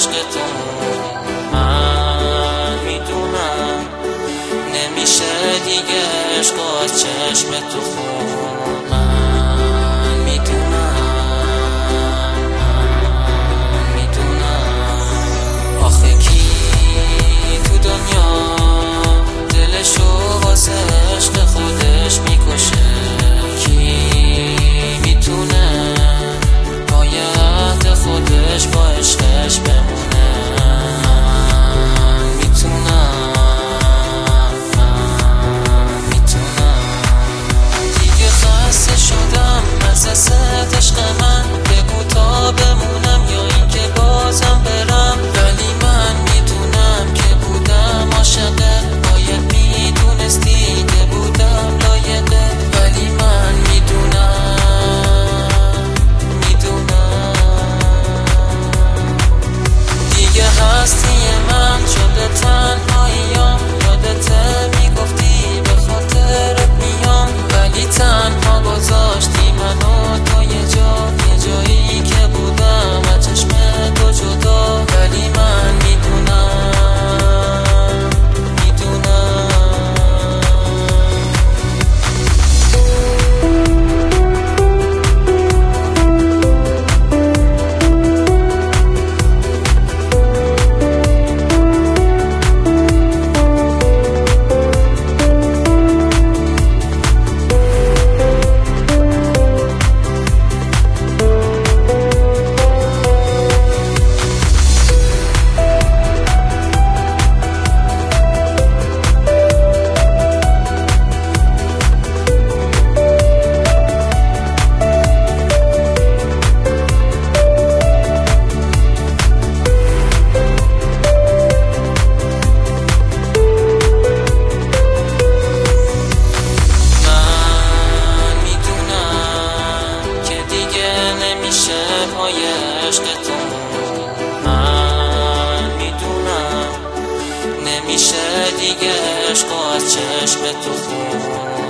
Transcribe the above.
عشق تو. من میدونم نمیشه دیگه عشق از چشم تو خون. من میدونم آخه کی تو دنیا دلشو واسه عشق خودش میکشه؟ کی میتونه با عهد خودش با عشقش بمونه؟ ازت عشق من بگو تا بمونم یا اینکه بازم برم. ولی من میدونم که بودم عاشقه، باید میدونستی که بودم لایقه. ولی من میدونم دیگه هستی من شده تنهاییام. یادته میگفتی به خاطرت میام، ولی تنها گذاشتی منو تا یه جایی که بودم از چشم تو جدا. ولی من میدونم عشق تو. من میدونم نمیشه دیگه عشق از چشم تو خون.